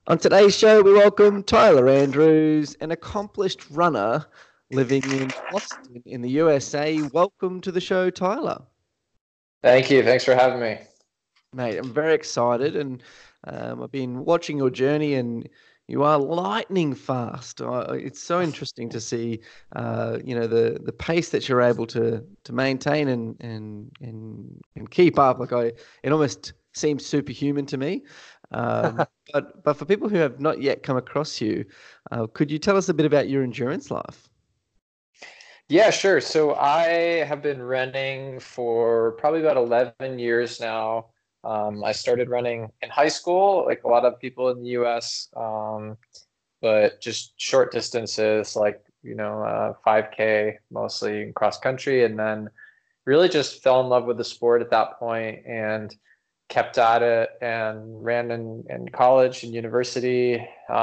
On today's show, we welcome Tyler Andrews, an accomplished runner living in Boston in the USA. Welcome to the show, Tyler. Thank you. Thanks for having me. Mate, I'm very excited, and I've been watching your journey, and you are lightning fast. It's so interesting to see, the pace that you're able to maintain and keep up. It almost seems superhuman to me. But for people who have not yet come across you, could you tell us a bit about your endurance life? Yeah, sure. So I have been running for probably about 11 years now. I started running in high school, like a lot of people in the US, but just short distances, like, 5K, mostly in cross country. And then really just fell in love with the sport at that point and kept at it and ran in college and university.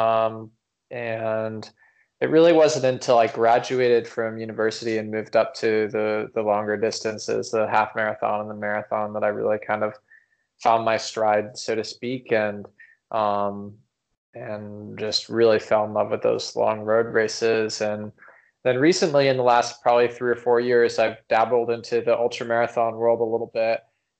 And it really wasn't until I graduated from university and moved up to the longer distances, the half marathon and the marathon, that I really kind of found my stride, so to speak, um, and just really fell in love with those long road races. And then recently, in the last probably 3 or 4 years, I've dabbled into the ultra marathon world a little bit.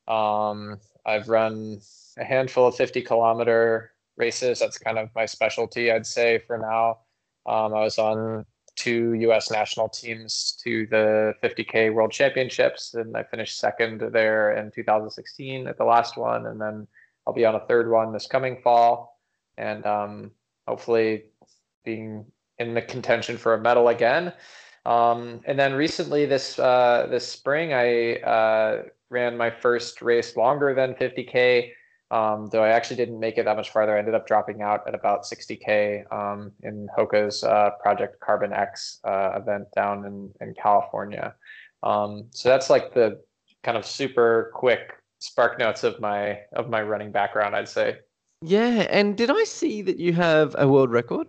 I've run a handful of 50-kilometer races. That's kind of my specialty, I'd say, for now. I was on two U.S. national teams to the 50K World Championships, and I finished second there in 2016 at the last one. And then I'll be on a third one this coming fall, and hopefully being in the contention for a medal again. And then recently, this spring, I ran my first race longer than 50K. Though I actually didn't make it that much farther. I ended up dropping out at about 60K in Hoka's Project Carbon X event down in California. So that's like the kind of super quick spark notes of my running background, I'd say. Yeah, and did I see that you have a world record?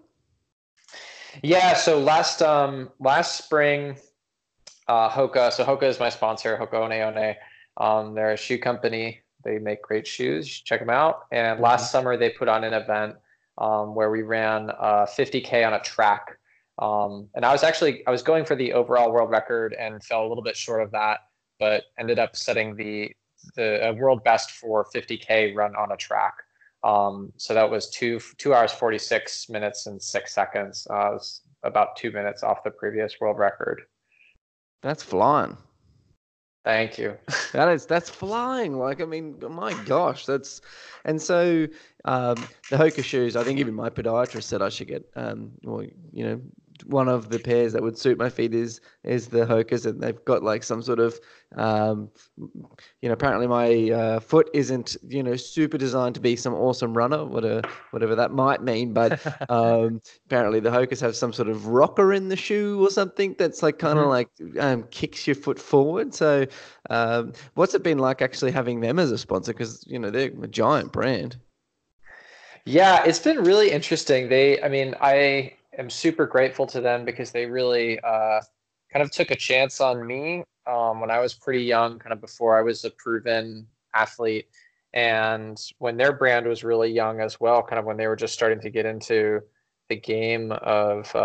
Yeah, so last spring, Hoka. So Hoka is my sponsor, Hoka One One. They're a shoe company. They make great shoes. You should check them out. And Mhm. last summer they put on an event where we ran 50K on a track. And I was going for the overall world record and fell a little bit short of that, but ended up setting the world best for 50K run on a track. So that was 2 hours 46 minutes and 6 seconds. It was about 2 minutes off the previous world record. That's flying. Thank you. That's flying. Like, I mean, my gosh, that's and so the Hoka shoes, I think even my podiatrist said I should get well, one of the pairs that would suit my feet is the Hokas, and they've got like some sort of um apparently my foot isn't, super designed to be some awesome runner, whatever that might mean, but apparently the Hokas have some sort of rocker in the shoe or something that's like kind of Mhm. like kicks your foot forward. So what's it been like actually having them as a sponsor? Because they're a giant brand. Yeah, it's been really interesting. I mean, I am super grateful to them because they really kind of took a chance on me when I was pretty young, kind of before I was a proven athlete. And when their brand was really young as well, kind of when they were just starting to get into the game of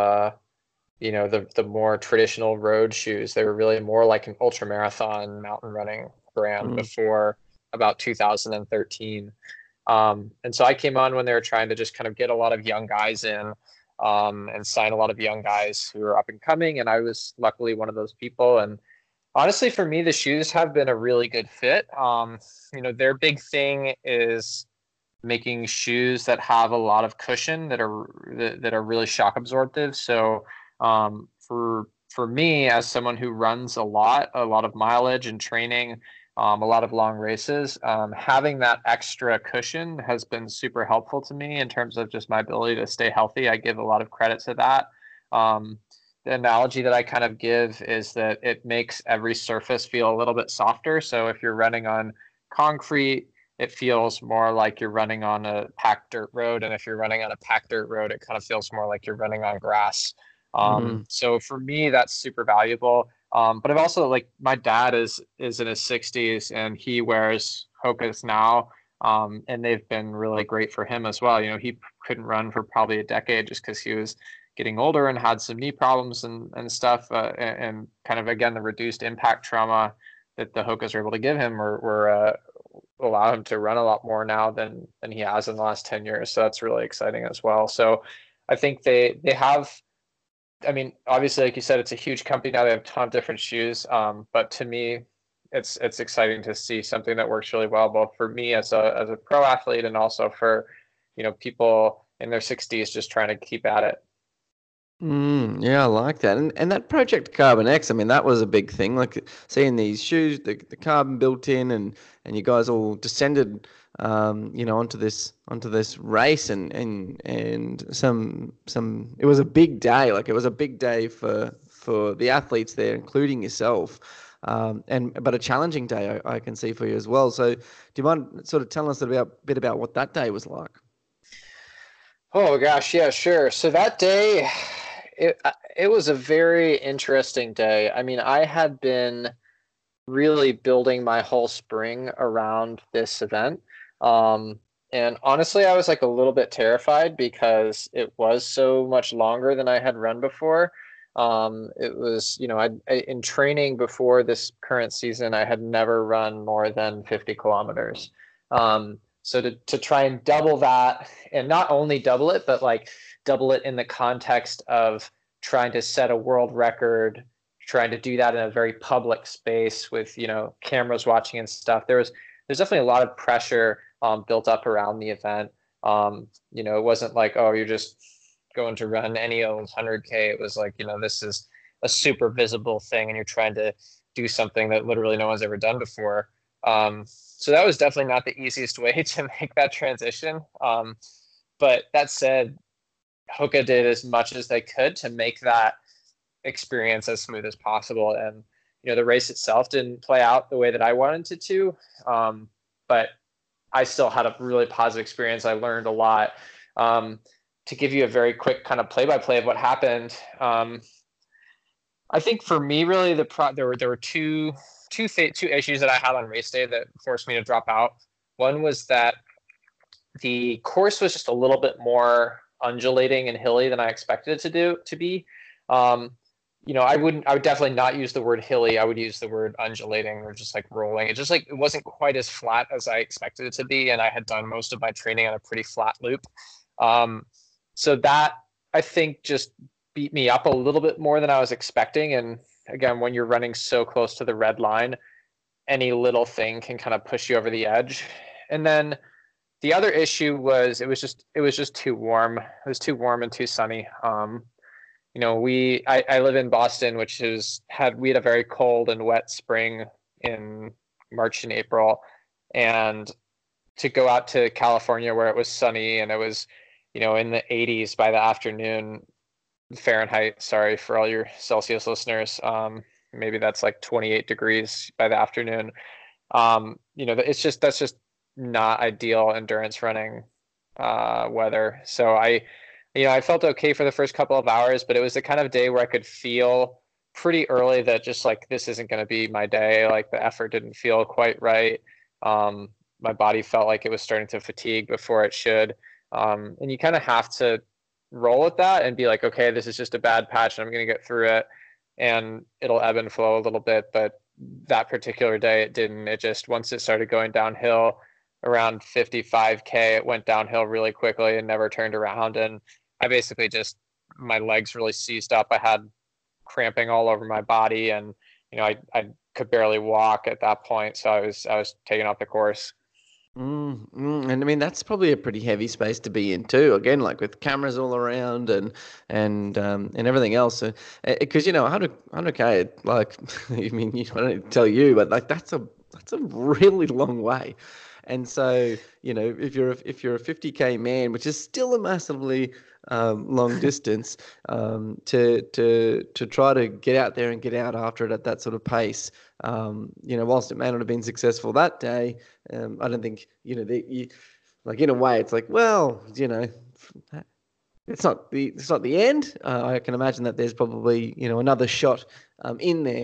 the more traditional road shoes. They were really more like an ultra marathon mountain running brand Mm. before about 2013. And so I came on when they were trying to just kind of get a lot of young guys in and sign a lot of young guys who were up and coming. And I was luckily one of those people. And honestly, for me, the shoes have been a really good fit. Their big thing is making shoes that have a lot of cushion that are really shock absorptive. So for me, as someone who runs a lot of mileage and training, a lot of long races, having that extra cushion has been super helpful to me in terms of just my ability to stay healthy. I give a lot of credit to that. The analogy that I kind of give is that it makes every surface feel a little bit softer. So if you're running on concrete, it feels more like you're running on a packed dirt road. And if you're running on a packed dirt road, it kind of feels more like you're running on grass. Mm. So for me, that's super valuable. But I've also like my dad is in his 60s and he wears Hokas now. And they've been really great for him as well. He couldn't run for probably a decade just because he was getting older and had some knee problems and stuff, and kind of again the reduced impact trauma that the Hokas are able to give him were allow him to run a lot more now than he has in the last 10 years. So that's really exciting as well. So I think they have, I mean, obviously, like you said, it's a huge company now. They have a ton of different shoes. But to me, it's exciting to see something that works really well, both for me as a pro athlete and also for, people in their 60s just trying to keep at it. Yeah, I like that. And that Project Carbon X, I mean, that was a big thing. Like seeing these shoes, the carbon built in, and you guys all descended, onto this race, and some. It was a big day. Like it was a big day for the athletes there, including yourself. But a challenging day I can see for you as well. So do you mind sort of telling us a bit about what that day was like? Oh gosh, yeah, sure. So that day, it was a very interesting day. I mean, I had been really building my whole spring around this event. And honestly, I was like a little bit terrified because it was so much longer than I had run before. It was, in training before this current season, I had never run more than 50 kilometers. So to try and double that, and not only double it, but like double it in the context of trying to set a world record, trying to do that in a very public space with, cameras watching and stuff. There's definitely a lot of pressure built up around the event. It wasn't like, oh, you're just going to run any old 100K. It was like, this is a super visible thing and you're trying to do something that literally no one's ever done before. So that was definitely not the easiest way to make that transition. But that said, Hoka did as much as they could to make that experience as smooth as possible. And, the race itself didn't play out the way that I wanted it to. But I still had a really positive experience. I learned a lot. To give you a very quick kind of play-by-play of what happened, I think for me, really, there were two issues that I had on race day that forced me to drop out. One was that the course was just a little bit more undulating and hilly than I expected it to be. I would definitely not use the word hilly. I would use the word undulating or just like rolling. It wasn't quite as flat as I expected it to be. And I had done most of my training on a pretty flat loop. So that I think just beat me up a little bit more than I was expecting. And again, when you're running so close to the red line, any little thing can kind of push you over the edge. And then the other issue was it was just too warm. It was too warm and too sunny. I live in Boston, which we had a very cold and wet spring in March and April, and to go out to California where it was sunny and it was, in the 80s by the afternoon, Fahrenheit. Sorry for all your Celsius listeners. Maybe that's like 28 degrees by the afternoon. That's just not ideal endurance running weather. So I felt okay for the first couple of hours, but it was the kind of day where I could feel pretty early that just like this isn't going to be my day. Like the effort didn't feel quite right. My body felt like it was starting to fatigue before it should. And you kind of have to roll with that and be like, okay, this is just a bad patch and I'm going to get through it and it'll ebb and flow a little bit. But that particular day, it didn't. It just, once it started going downhill around 55K, it went downhill really quickly and never turned around. And I basically my legs really seized up. I had cramping all over my body and, I could barely walk at that point. So I was taken off the course. And I mean that's probably a pretty heavy space to be in too. Again, like with cameras all around and everything else. Because 100K, like I mean, I don't need to tell you, but like that's a really long way. And so if you're a 50K man, which is still a massively long distance, to try to get out there and get out after it at that sort of pace, whilst it may not have been successful that day, I don't think like in a way it's like, well, it's not the end. I can imagine that there's probably another shot in there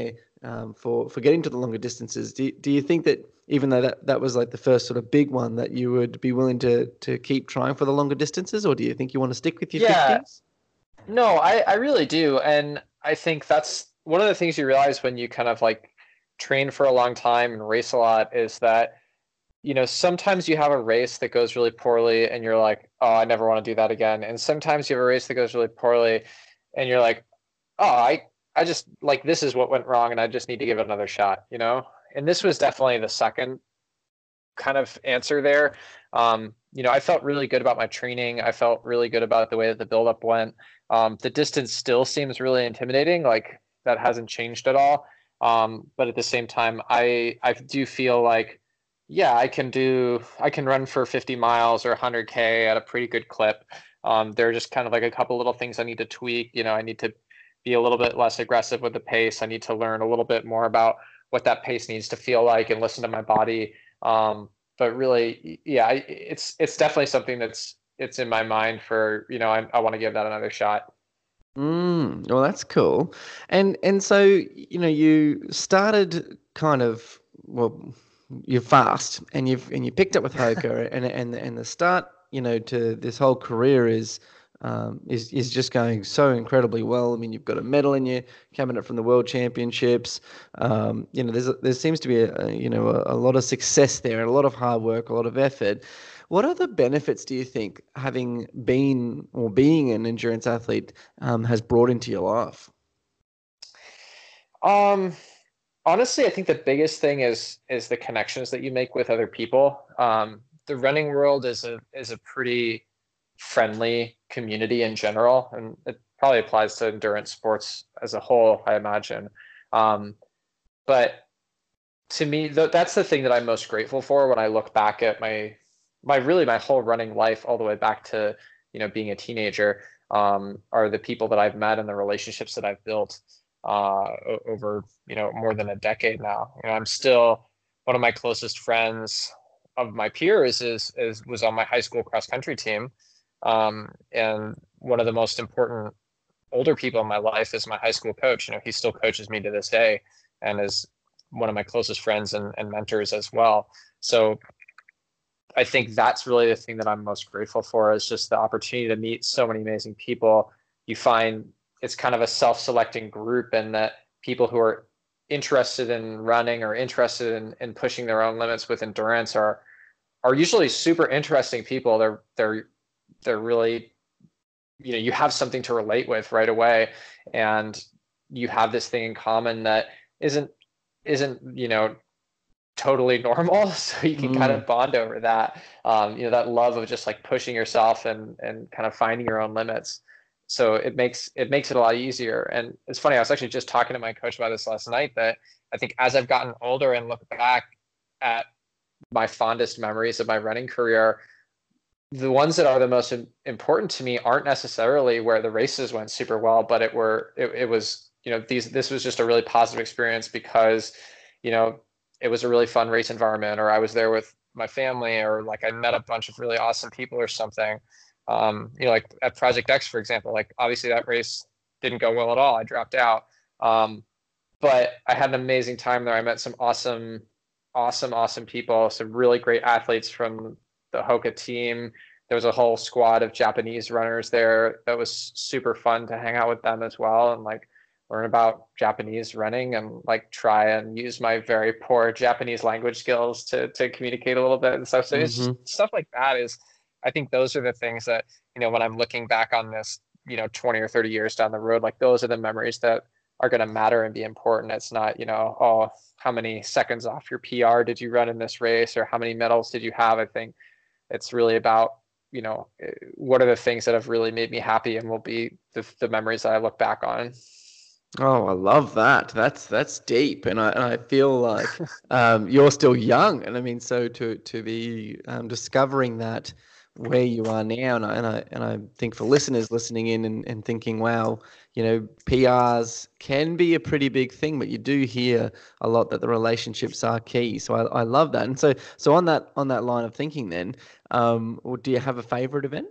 for getting to the longer distances. Do you think that even though that was like the first sort of big one, that you would be willing to keep trying for the longer distances, or do you think you want to stick with your Yeah, 50s? no, I really do. And I think that's one of the things you realize when you kind of like train for a long time and race a lot is that, sometimes you have a race that goes really poorly and you're like, oh, I never want to do that again. And sometimes you have a race that goes really poorly and you're like, oh, I just like this is what went wrong and I just need to give it another shot. And this was definitely the second kind of answer there. I felt really good about my training. I felt really good about the way that the buildup went. The distance still seems really intimidating. Like that hasn't changed at all. But at the same time, I do feel like, yeah, I can run for 50 miles or 100K at a pretty good clip. There are just kind of like a couple little things I need to tweak. I need to be a little bit less aggressive with the pace. I need to learn a little bit more about what that pace needs to feel like and listen to my body. But really, yeah, it's definitely something it's in my mind for, I want to give that another shot. Well, that's cool. And so, you started kind of, well, you're fast and you picked up with Hoka and the start, to this whole career is just going so incredibly well. I mean, you've got a medal in your cabinet from the World Championships. There seems to be a lot of success there and a lot of hard work, a lot of effort. What other benefits do you think having been or being an endurance athlete has brought into your life? Um, Honestly, I think the biggest thing is the connections that you make with other people. The running world is a pretty friendly community in general, and it probably applies to endurance sports as a whole, I imagine. Um, but to me, that's the thing that I'm most grateful for when I look back at my whole running life, all the way back to being a teenager, are the people that I've met and the relationships that I've built over more than a decade now. I'm still one of my closest friends of my peers was on my high school cross country team, and one of the most important older people in my life is my high school coach. He still coaches me to this day and is one of my closest friends and mentors as well. So I think that's really the thing that I'm most grateful for, is just the opportunity to meet so many amazing people. You find it's kind of a self-selecting group, and that people who are interested in running or interested in pushing their own limits with endurance are usually super interesting people. They're really, you have something to relate with right away, and you have this thing in common that isn't totally normal. So you can kind Mm. of bond over that, that love of just like pushing yourself and kind of finding your own limits. So it makes it a lot easier. And it's funny, I was actually just talking to my coach about this last night, that I think as I've gotten older and look back at my fondest memories of my running career, the ones that are the most important to me aren't necessarily where the races went super well, but it was, this was just a really positive experience because, it was a really fun race environment, or I was there with my family, or like I met a bunch of really awesome people or something. Like at Project X, for example, like obviously that race didn't go well at all. I dropped out. But I had an amazing time there. I met some awesome people, some really great athletes from the Hoka team. There was a whole squad of Japanese runners there. That was super fun to hang out with them as well, and like learn about Japanese running and like try and use my very poor Japanese language skills to communicate a little bit and stuff. So it's just Hmm. stuff like that is, I think those are the things that, when I'm looking back on this, 20 or 30 years down the road, like those are the memories that are going to matter and be important. It's not, oh, how many seconds off your PR did you run in this race, or how many medals did you have? I think it's really about, what are the things that have really made me happy and will be the memories that I look back on. Oh, I love that. That's deep, and I feel like you're still young, and I mean, so to be discovering that where you are now, and I think for listeners listening in and thinking, wow, PRs can be a pretty big thing, but you do hear a lot that the relationships are key. So I love that, and so on that line of thinking, then, do you have a favorite event?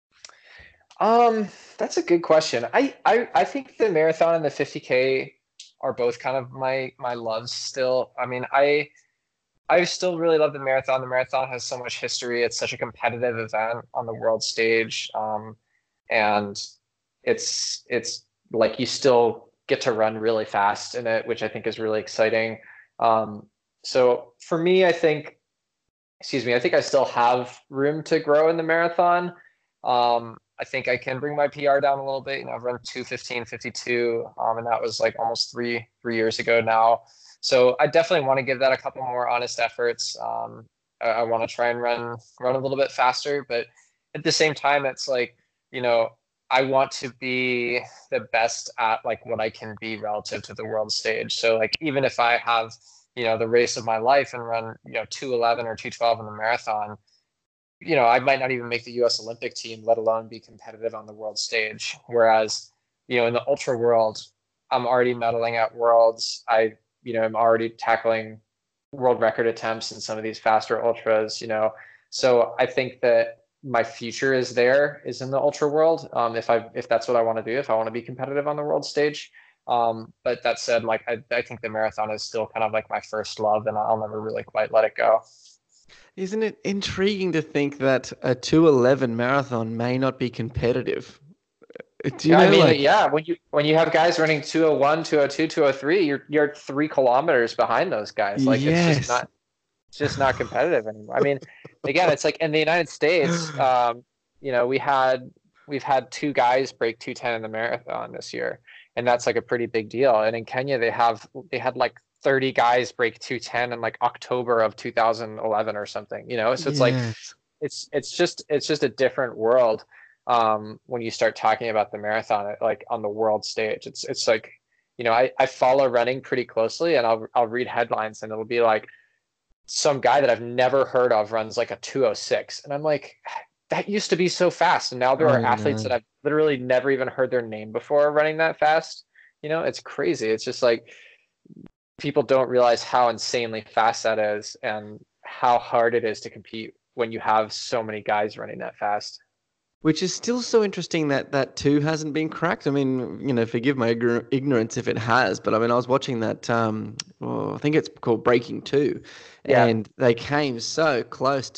That's a good question. I think the marathon and the 50K are both kind of my loves still. I mean, I still really love the marathon. The marathon has so much history. It's such a competitive event on the world stage, and it's like you still get to run really fast in it, which I think is really exciting. So for me, I think I still have room to grow in the marathon. I think I can bring my PR down a little bit. I've run 2:15:52, and that was like almost three years ago now. So I definitely want to give that a couple more honest efforts. I want to try and run a little bit faster, but at the same time, it's like, I want to be the best at like what I can be relative to the world stage. So like even if I have the race of my life and run 2:11 or 2:12 in the marathon, I might not even make the US Olympic team, let alone be competitive on the world stage. Whereas, in the ultra world, I'm already medaling at worlds. I'm already tackling world record attempts in some of these faster ultras, So I think that my future is in the ultra world. If that's what I want to do, if I want to be competitive on the world stage. But that said, like, I think the marathon is still kind of like my first love, and I'll never really quite let it go. Isn't it intriguing to think that a 2:11 marathon may not be competitive? Do you Yeah, I know, mean, like, yeah, when you have guys running 2:01, 2:02, 2:03, you're 3 kilometers behind those guys. Like yes, it's just not competitive anymore. I mean, again, it's like in the United States, we've had two guys break 2:10 in the marathon this year, and that's like a pretty big deal. And in Kenya, they had like 30 guys break 2:10 in like October of 2011 or something. So it's like yes. it's just a different world when you start talking about the marathon like on the world stage. It's like I follow running pretty closely, and I'll read headlines, and it'll be like some guy that I've never heard of runs like a 2:06, and I'm like, that used to be so fast, and now there are I athletes know. that I've literally never even heard their name before running that fast. It's crazy. It's just like people don't realize how insanely fast that is and how hard it is to compete when you have so many guys running that fast. Which is still so interesting that that too hasn't been cracked. I mean, forgive my ignorance if it has, but I mean, I was watching that. I think it's called Breaking Two, Yeah. and they came so close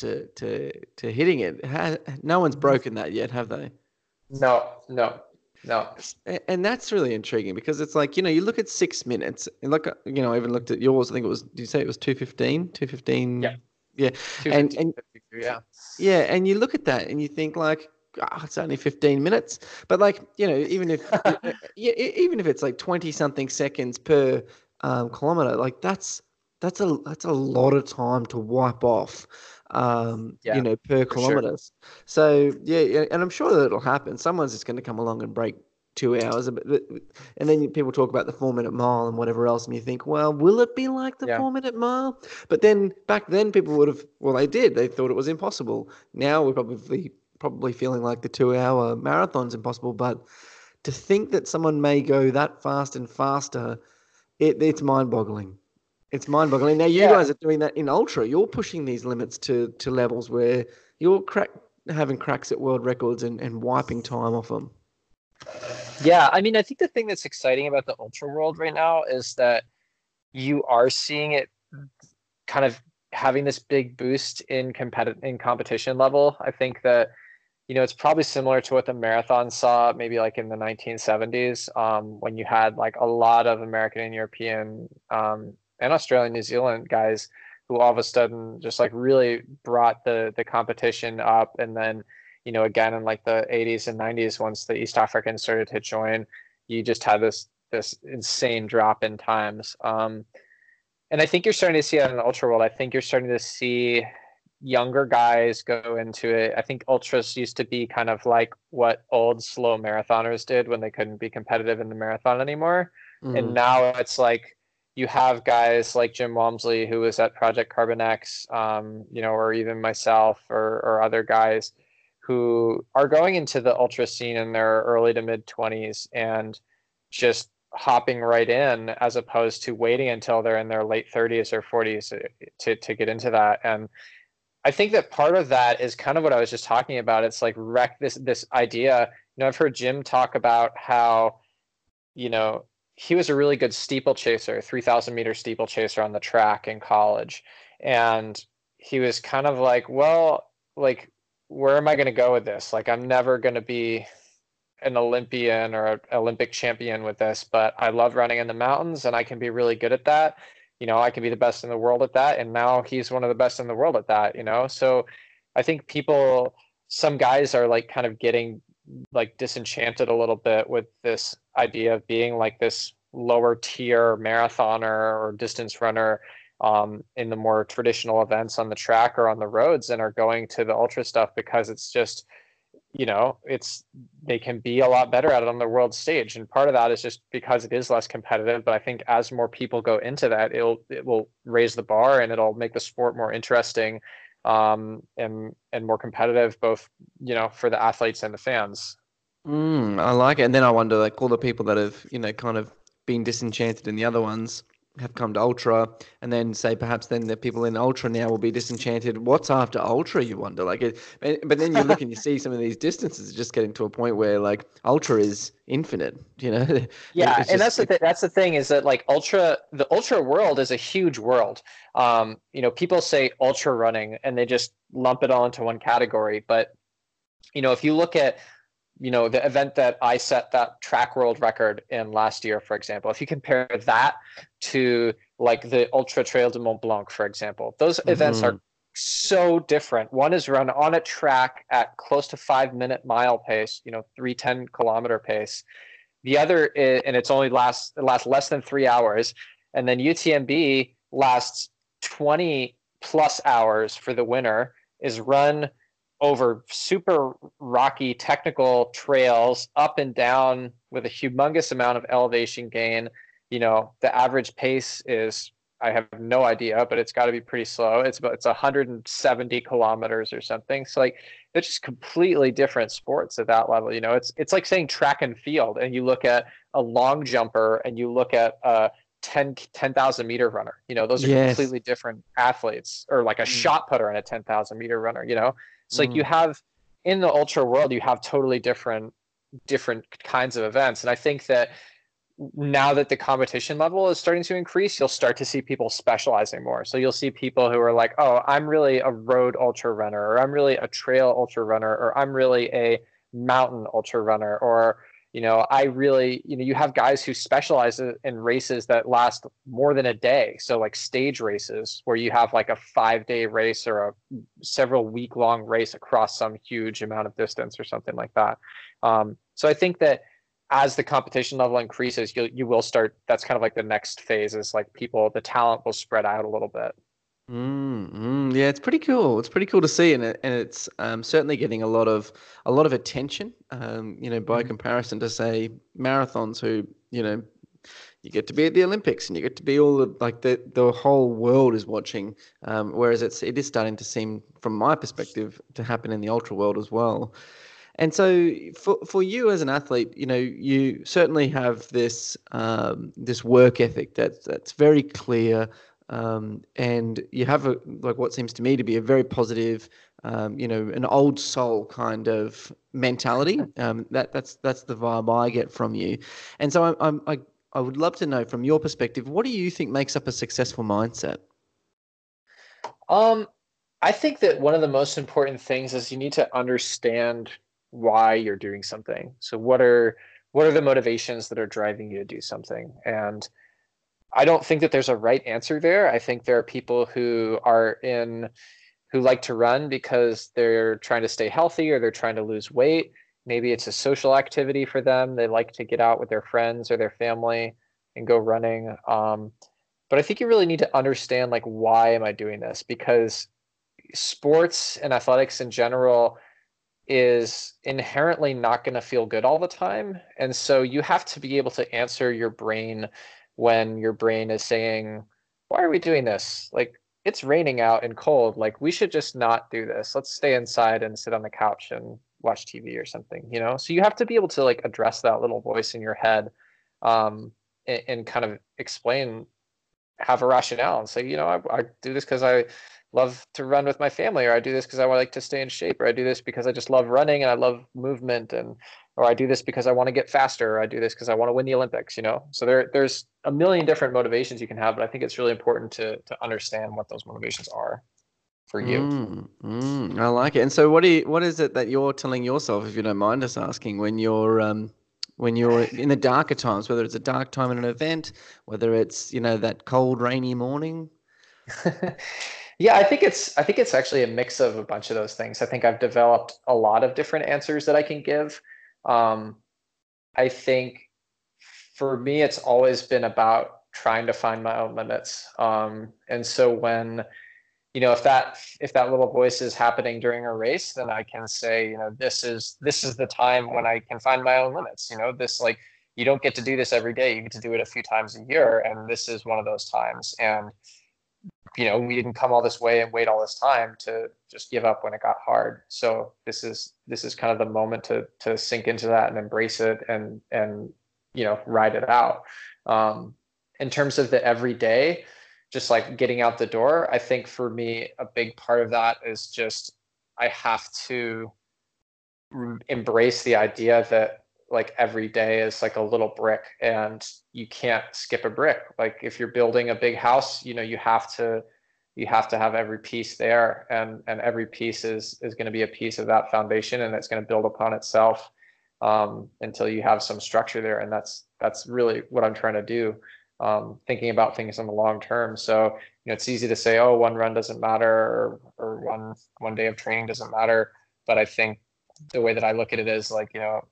to hitting it. No one's broken that yet, have they? No, no, no. And that's really intriguing because it's like, you look at 6 minutes and look, I even looked at yours. I think it was, did you say it was 2:15? Yeah. 2:15. Yeah. And, 2:15, and 52, yeah. yeah. And you look at that and you think like, it's only 15 minutes. But like, even if, yeah, even if it's like 20 something seconds per kilometer, like that's a lot of time to wipe off, Yeah, per for sure. kilometers. So yeah, and I'm sure that it'll happen. Someone's just going to come along and break 2 hours, and then people talk about the 4 minute mile and whatever else, and you think, well, will it be like the Yeah. 4 minute mile? But then back then, people would have, well, they thought it was impossible. Now we're probably feeling like the 2 hour marathon's impossible. But to think that someone may go that fast and faster, it's mind boggling. It's mind boggling. Now you Yeah. guys are doing that in ultra. You're pushing these limits to levels where you're having cracks at world records and wiping time off them. Yeah. I mean, I think the thing that's exciting about the ultra world right now is that you are seeing it kind of having this big boost in competition level. I think that it's probably similar to what the marathon saw maybe like in the 1970s, when you had like a lot of American and European, and Australian, New Zealand guys who all of a sudden just like really brought the competition up. And then, again, in like the 80s and 90s, once the East Africans started to join, you just had this insane drop in times. And I think you're starting to see that in the ultra world. I think you're starting to see younger guys go into it. I think ultras used to be kind of like what old slow marathoners did when they couldn't be competitive in the marathon anymore. And Mm. now it's like you have guys like Jim Walmsley, who was at Project Carbon X, or even myself or other guys who are going into the ultra scene in their early to mid 20s and just hopping right in, as opposed to waiting until they're in their late 30s or 40s to get into that. And I think that part of that is kind of what I was just talking about. It's like this idea. I've heard Jim talk about how, you know, he was a really good steeplechaser, 3,000-meter steeplechaser on the track in college. And he was kind of like, well, like, where am I going to go with this? Like, I'm never going to be an Olympian or an Olympic champion with this, but I love running in the mountains and I can be really good at that. I can be the best in the world at that. And now he's one of the best in the world at that. So I think some guys are like kind of getting like disenchanted a little bit with this idea of being like this lower tier marathoner or distance runner in the more traditional events on the track or on the roads, and are going to the ultra stuff because it's just, they can be a lot better at it on the world stage. And part of that is just because it is less competitive. But I think as more people go into that, it will raise the bar and it'll make the sport more interesting, and more competitive, both, for the athletes and the fans. I like it. And then I wonder, like, all the people that have, kind of been disenchanted in the other ones have come to ultra, and then say perhaps then the people in ultra now will be disenchanted. What's after ultra? You wonder, like it. But then you look and you see some of these distances just getting to a point where like ultra is infinite. Yeah, It's and just that's the thing, is that like the ultra world is a huge world. People say ultra running and they just lump it all into one category. But if you look at the event that I set that track world record in last year, for example, if you compare that to like the Ultra Trail de Mont Blanc, for example, those events are so different. One is run on a track at close to 5-minute mile pace, 310-kilometer pace. The other is, and it lasts less than 3 hours. And then UTMB lasts 20 plus hours for the winner, is run over super rocky technical trails, up and down with a humongous amount of elevation gain. The average pace is, I have no idea, but it's got to be pretty slow. It's 170 kilometers or something. So like, they're just completely different sports at that level. It's like saying track and field, and you look at a long jumper and you look at a 10,000 meter runner. Those are yes. completely different athletes, or like a shot putter and a 10,000 meter runner. So like, you have, in the ultra world, you have totally different kinds of events. And I think that now that the competition level is starting to increase, you'll start to see people specializing more. So you'll see people who are like, oh, I'm really a road ultra runner, or I'm really a trail ultra runner, or I'm really a mountain ultra runner, or I really, you have guys who specialize in races that last more than a day. So like stage races where you have like a 5-day race or a several week-long race across some huge amount of distance or something like that. So I think that as the competition level increases, you will start, that's kind of like the next phase, is like the talent will spread out a little bit. Yeah, it's pretty cool. It's pretty cool to see, and it's certainly getting a lot of attention. By comparison to say marathons, who you get to be at the Olympics and you get to be all the whole world is watching. Whereas it is starting to seem, from my perspective, to happen in the ultra world as well. And so for you as an athlete, you certainly have this this work ethic that's very clear. And you have what seems to me to be a very positive, an old soul kind of mentality. That's the vibe I get from you. And so I would love to know, from your perspective, what do you think makes up a successful mindset? I think that one of the most important things is you need to understand why you're doing something. So what are the motivations that are driving you to do something? And I don't think that there's a right answer there. I think there are people who like to run because they're trying to stay healthy, or they're trying to lose weight. Maybe it's a social activity for them. They like to get out with their friends or their family and go running. But I think you really need to understand, like, why am I doing this? Because sports and athletics in general is inherently not going to feel good all the time. And so you have to be able to answer your brain when your brain is saying, why are we doing this? Like, it's raining out and cold. Like, we should just not do this. Let's stay inside and sit on the couch and watch TV or something, So you have to be able to like address that little voice in your head, and kind of explain, have a rationale and say, I do this because I love to run with my family, or I do this because I like to stay in shape, or I do this because I just love running and I love movement, and or I do this because I want to get faster, or I do this because I want to win the Olympics, you know? So there's a million different motivations you can have, but I think it's really important to understand what those motivations are for you. I like it. And so, what is it that you're telling yourself, if you don't mind us asking, when you're in the darker times, whether it's a dark time in an event, whether it's, you know, that cold, rainy morning? Yeah, I think it's actually a mix of a bunch of those things. I think I've developed a lot of different answers that I can give. Um, I think for me, it's always been about trying to find my own limits. And so when, you know, if that little voice is happening during a race, then I can say, you know, this is the time when I can find my own limits. You know, this, like, you don't get to do this every day. You get to do it a few times a year, and this is one of those times. And you know, we didn't come all this way and wait all this time to just give up when it got hard. So this is kind of the moment to sink into that and embrace it and you know, ride it out. In terms of the everyday, just like getting out the door, I think for me a big part of that is just I have to embrace the idea that like every day is like a little brick and you can't skip a brick. Like if you're building a big house, you know, you have to have every piece there, and every piece is going to be a piece of that foundation, and it's going to build upon itself until you have some structure there. And that's really what I'm trying to do, thinking about things in the long term. So, you know, it's easy to say, oh, one run doesn't matter, or one day of training doesn't matter. But I think the way that I look at it is like, you know,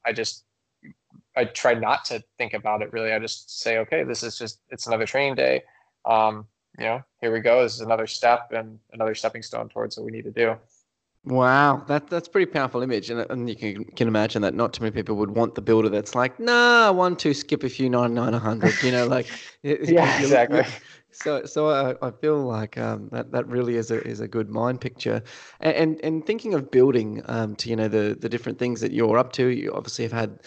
I try not to think about it really. I just say, okay, this is just, it's another training day. You know, here we go. This is another step and another stepping stone towards what we need to do. Wow, that's pretty powerful image, and you can imagine that not too many people would want the builder that's like, nah, 1, 2, skip a few, 99, 100, you know, like Yeah, exactly. so I feel like that really is a good mind picture, and thinking of building to, you know, the different things that you're up to. You obviously have had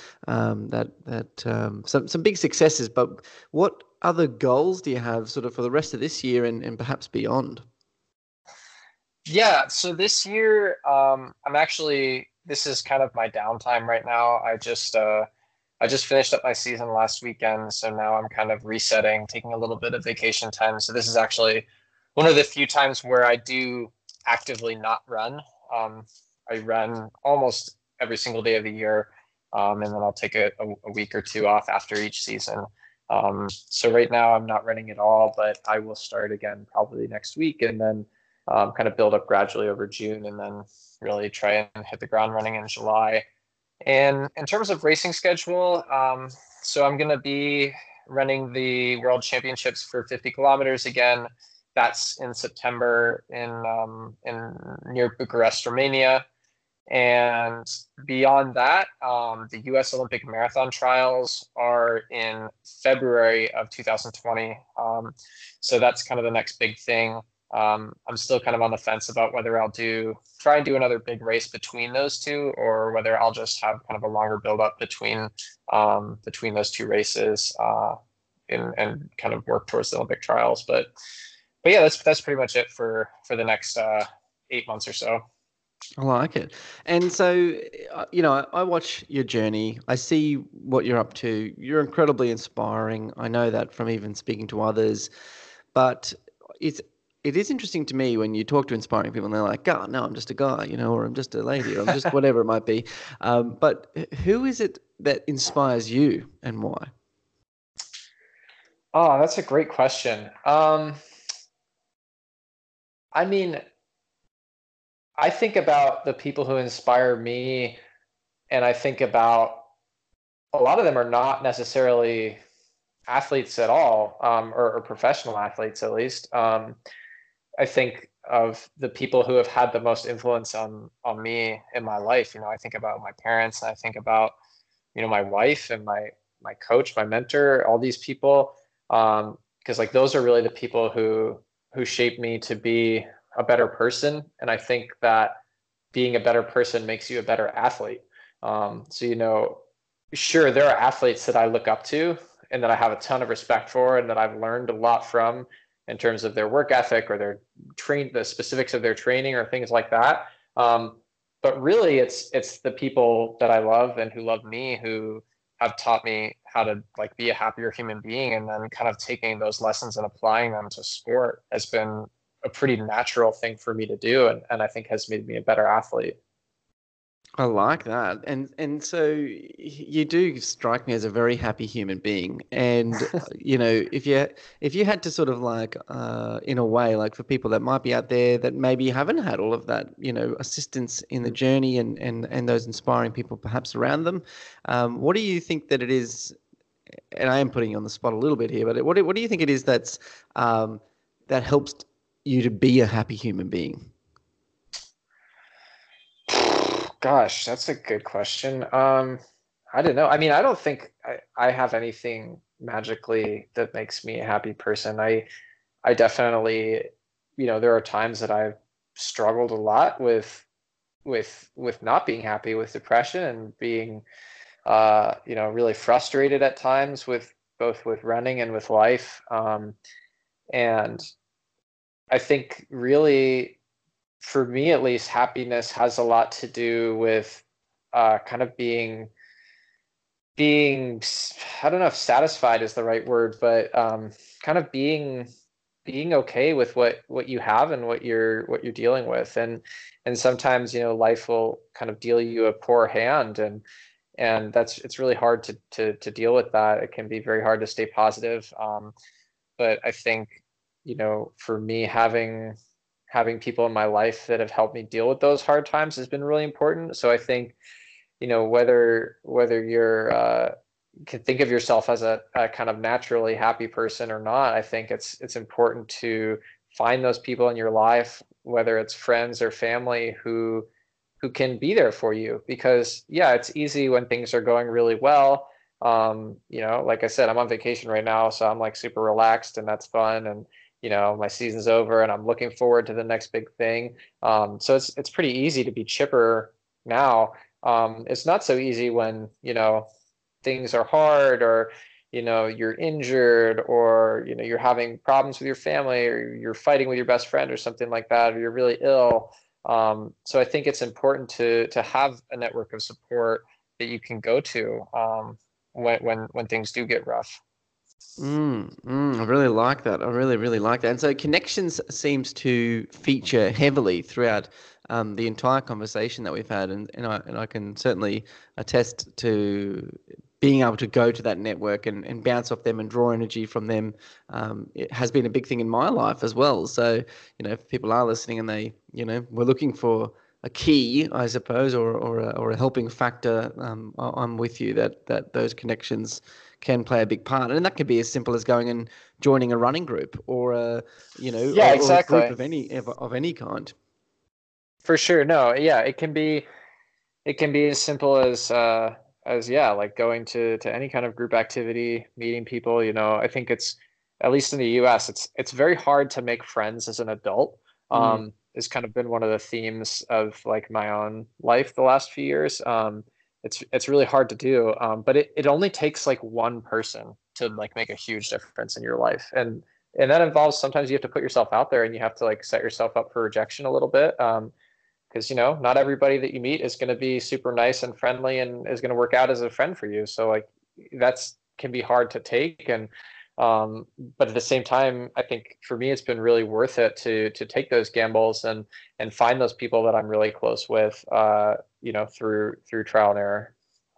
some big successes, but what other goals do you have sort of for the rest of this year and perhaps beyond? Yeah, so this year, I'm actually, this is kind of my downtime right now. I just finished up my season last weekend, so now I'm kind of resetting, taking a little bit of vacation time. So this is actually one of the few times where I do actively not run. Um, I run almost every single day of the year, and then I'll take a week or two off after each season. So right now I'm not running at all, but I will start again probably next week, and then kind of build up gradually over June, and then really try and hit the ground running in July. And in terms of racing schedule, so I'm going to be running the World Championships for 50 kilometers again. That's in September in near Bucharest, Romania. And beyond that, the U.S. Olympic Marathon Trials are in February of 2020. So that's kind of the next big thing. I'm still kind of on the fence about whether I'll try and do another big race between those two, or whether I'll just have kind of a longer build up between those two races, and kind of work towards the Olympic trials. But yeah, that's pretty much it for the next 8 months or so. I like it. And so, you know, I watch your journey. I see what you're up to. You're incredibly inspiring. I know that from even speaking to others. But it's it is interesting to me when you talk to inspiring people and they're like, "God, no, I'm just a guy, you know, or I'm just a lady, or I'm just whatever it might be." But who is it that inspires you and why? Oh, that's a great question. I mean, I think about the people who inspire me, and I think about a lot of them are not necessarily athletes at all, or professional athletes at least. I think of the people who have had the most influence on me in my life. You know, I think about my parents, and I think about, you know, my wife and my coach, my mentor, all these people, because like those are really the people who shape me to be a better person. And I think that being a better person makes you a better athlete. So, you know, sure, there are athletes that I look up to and that I have a ton of respect for and that I've learned a lot from in terms of their work ethic or the specifics of their training or things like that. But really, it's the people that I love and who love me who have taught me how to like be a happier human being, and then kind of taking those lessons and applying them to sport has been a pretty natural thing for me to do, and I think has made me a better athlete. I like that, and so you do strike me as a very happy human being. And if you had to sort of like, in a way, like for people that might be out there that maybe haven't had all of that, assistance in the journey, and those inspiring people perhaps around them, what do you think that it is? And I am putting you on the spot a little bit here, but what do you think it is that helps you to be a happy human being? Gosh, that's a good question. I don't know. I mean, I don't think I have anything magically that makes me a happy person. I definitely, there are times that I've struggled a lot with not being happy, with depression, and being really frustrated at times with both with running and with life. And I think really, for me at least, happiness has a lot to do with kind of being I don't know if satisfied is the right word, but kind of being okay with what you have and what you're dealing with. And sometimes life will kind of deal you a poor hand, and it's really hard to deal with that. It can be very hard to stay positive. But I think for me, having people in my life that have helped me deal with those hard times has been really important. So I think, whether you're can think of yourself as a kind of naturally happy person or not, I think it's important to find those people in your life, whether it's friends or family, who can be there for you. Because yeah, it's easy when things are going really well. Like I said, I'm on vacation right now, so I'm like super relaxed, and that's fun. And my season's over and I'm looking forward to the next big thing. So it's pretty easy to be chipper now. It's not so easy when, things are hard, or, you're injured, or, you're having problems with your family, or you're fighting with your best friend or something like that, or you're really ill. So I think it's important to have a network of support that you can go to when things do get rough. I really like that. I really, really like that. And so connections seems to feature heavily throughout the entire conversation that we've had, and I can certainly attest to being able to go to that network and bounce off them and draw energy from them. It has been a big thing in my life as well. So, if people are listening and they, we're looking for a key, I suppose, or a helping factor, I'm with you that those connections can play a big part, and that could be as simple as going and joining a running group, or Yeah, or a group exactly. of any kind. For sure. No, yeah, it can be as simple as yeah, like going to any kind of group activity, meeting people. I think it's, at least in the US, it's very hard to make friends as an adult. Mm. It's kind of been one of the themes of like my own life the last few years. It's really hard to do. But it only takes like one person to like make a huge difference in your life. And that involves, sometimes you have to put yourself out there, and you have to like set yourself up for rejection a little bit. Because not everybody that you meet is going to be super nice and friendly and is going to work out as a friend for you. So like, that's can be hard to take. And but at the same time, I think for me it's been really worth it to take those gambles and find those people that I'm really close with, through trial and error.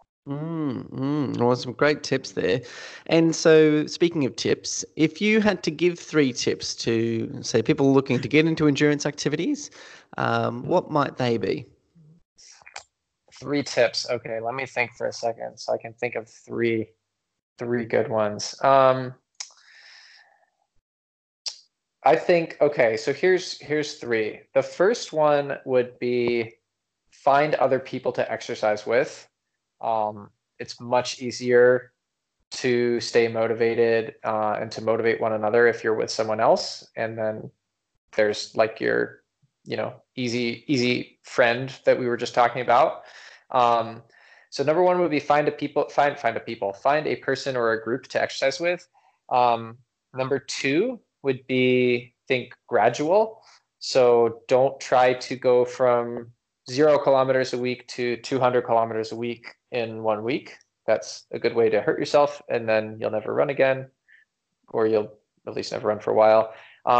Well, some great tips there. And so, speaking of tips, if you had to give 3 tips to, say, people looking to get into endurance activities, what might they be? 3 tips. Okay, let me think for a second so I can think of three good ones. I think, okay, so here's three. The first one would be find other people to exercise with. It's much easier to stay motivated, and to motivate one another if you're with someone else. And then there's like your, easy friend that we were just talking about. Um, so number one would be find a person or a group to exercise with. Number two would be, think gradual. So don't try to go from 0 kilometers a week to 200 kilometers a week in 1 week. That's a good way to hurt yourself, and then you'll never run again, or you'll at least never run for a while.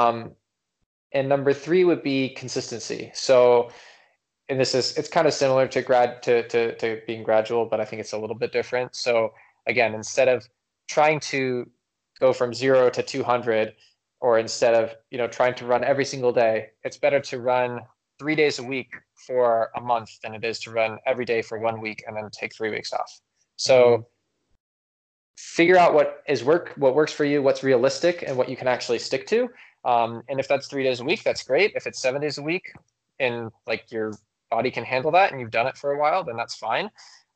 And number three would be consistency. So, and it's kind of similar to being gradual, but I think it's a little bit different. So again, instead of trying to go from 0 to 200, or instead of trying to run every single day, it's better to run 3 days a week for a month than it is to run every day for 1 week and then take 3 weeks off. So figure out what works for you, what's realistic, and what you can actually stick to. And if that's 3 days a week, that's great. If it's 7 days a week and like your body can handle that and you've done it for a while, then that's fine.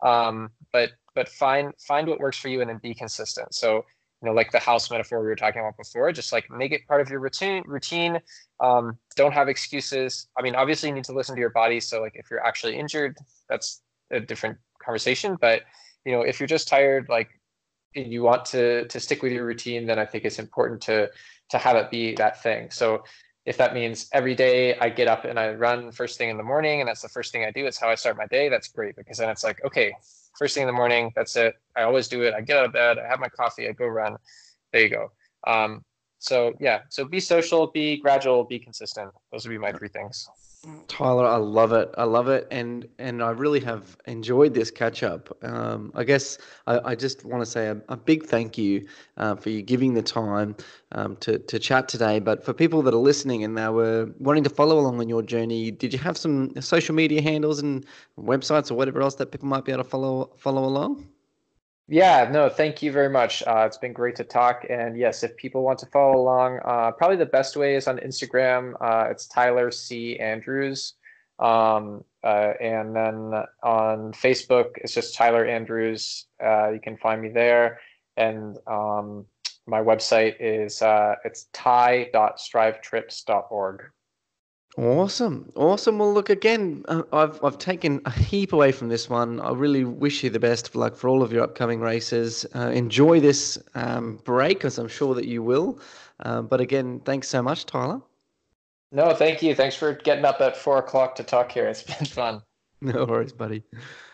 But find what works for you and then be consistent. So, like the house metaphor we were talking about before, just like make it part of your routine. Don't have excuses. I mean, obviously you need to listen to your body. So like if you're actually injured, that's a different conversation. But, if you're just tired, like you want to stick with your routine, then I think it's important to have it be that thing. So if that means every day I get up and I run first thing in the morning, and that's the first thing I do, it's how I start my day, that's great, because then it's like, okay, first thing in the morning, that's it. I always do it. I get out of bed, I have my coffee, I go run. There you go. So be social, be gradual, be consistent. Those would be my three things. Tyler, I love it. I love it. And I really have enjoyed this catch up. I guess I just want to say a big thank you for you giving the time to chat today. But for people that are listening and they were wanting to follow along on your journey, did you have some social media handles and websites or whatever else that people might be able to follow along? Yeah, no, thank you very much. It's been great to talk. And yes, if people want to follow along, probably the best way is on Instagram. It's Tyler C. Andrews. And then on Facebook, it's just Tyler Andrews. You can find me there. And my website is it's ty.strivetrips.org. Awesome. Well, look, again, I've taken a heap away from this one. I really wish you the best for all of your upcoming races. Enjoy this break, as I'm sure that you will. But again, thanks so much, Tyler. No, thank you. Thanks for getting up at 4 o'clock to talk here. It's been fun. No worries, buddy.